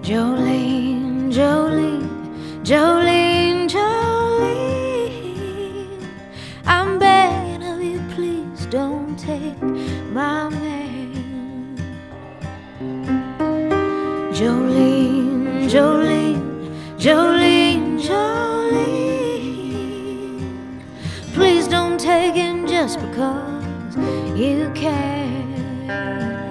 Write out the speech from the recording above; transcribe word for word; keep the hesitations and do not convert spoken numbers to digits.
Jolene, Jolene, Jolene, Jolene, I'm begging of you, please don't take my man. Jolene, Jolene, Jolene, Jolene, please don't take him just because you can.